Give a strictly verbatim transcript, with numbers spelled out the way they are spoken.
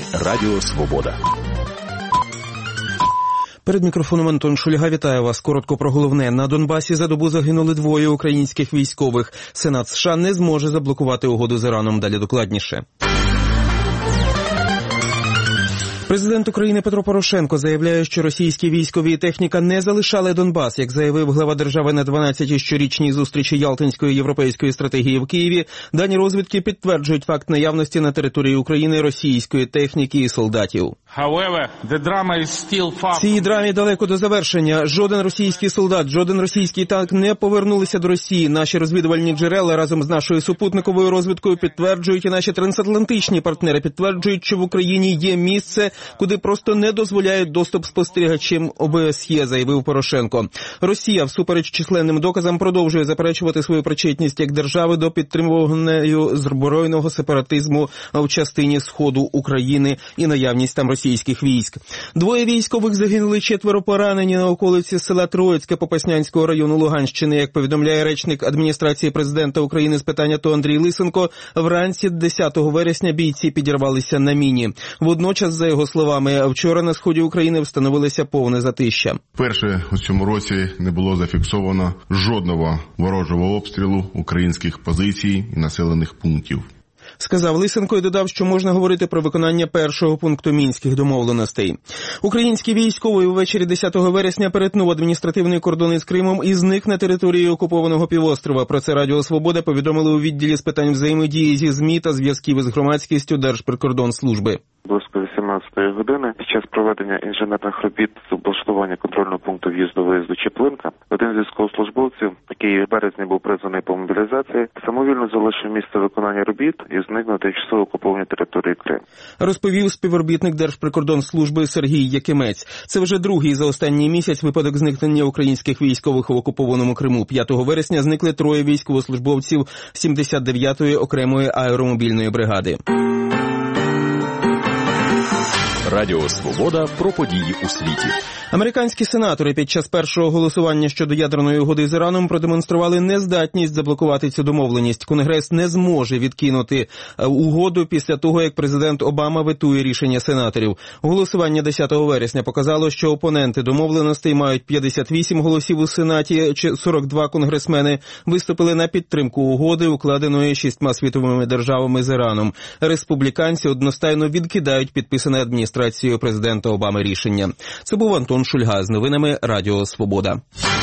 Радіо Свобода. Перед мікрофоном Антон Шульга. Вітаю вас. Коротко про головне. На Донбасі за добу загинули двоє українських військових. Сенат США не зможе заблокувати угоду з Іраном. Далі докладніше. Президент України Петро Порошенко заявляє, що російські військові і техніка не залишали Донбас. Як заявив глава держави на дванадцятій щорічній зустрічі Ялтинської європейської стратегії в Києві, дані розвідки підтверджують факт наявності на території України російської техніки і солдатів. However, the drama is still far. Цій драмі далеко до завершення. Жоден російський солдат, жоден російський танк не повернулися до Росії. Наші розвідувальні джерела разом з нашою супутниковою розвідкою підтверджують, і наші трансатлантичні партнери підтверджують, що в Україні є місце, куди просто не дозволяють доступ спостерігачам О Б С Є, заявив Порошенко. Росія, всупереч численним доказам, продовжує заперечувати свою причетність як держави до підтримуваного збройного сепаратизму в частині Сходу України і наявність там російських військ. Двоє військових загинули, четверо поранені на околиці села Троїцьке Попаснянського району Луганщини. Як повідомляє речник адміністрації президента України з питань АТО Андрій Лисенко, вранці десятого вересня бійці підірвалися на міні. Водночас, за його словами, вчора на сході України встановилося повне затища. Вперше у цьому році не було зафіксовано жодного ворожого обстрілу українських позицій і населених пунктів. Сказав Лисенко і додав, що можна говорити про виконання першого пункту мінських домовленостей. Український військовий увечері десятого вересня перетнув адміністративний кордон із Кримом і зник на території окупованого півострова. Про це Радіо Свобода повідомили у відділі з питань взаємодії зі ЗМІ та зв'язків із громадськістю Держприкордонслужби. Близько вісімнадцятої години під час проведення інженерних робіт з облаштування контрольного пункту в'їзду-виїзду Чеплинка, один з військовослужбовців, який в березні був призваний по мобілізації, самовільно залишив місце виконання робіт і зник на тимчасово окупованій території Криму. Розповів співробітник Держприкордонслужби Сергій Якимець. Це вже другий за останній місяць випадок зникнення українських військових в окупованому Криму. п'ятого вересня зникли троє військовослужбовців сімдесят дев'ятої окремої аеромобільної бригади. Радіо Свобода про події у світі. Американські сенатори під час першого голосування щодо ядерної угоди з Іраном продемонстрували нездатність заблокувати цю домовленість. Конгрес не зможе відкинути угоду після того, як президент Обама ветує рішення сенаторів. Голосування десятого вересня показало, що опоненти домовленостей мають п'ятдесят вісім голосів у Сенаті, сорок два конгресмени виступили на підтримку угоди, укладеної шістьма світовими державами з Іраном. Республіканці одностайно відкидають підписане адміністрацією президента Обами рішення. Це був Антон Шульга з новинами Радіо Свобода.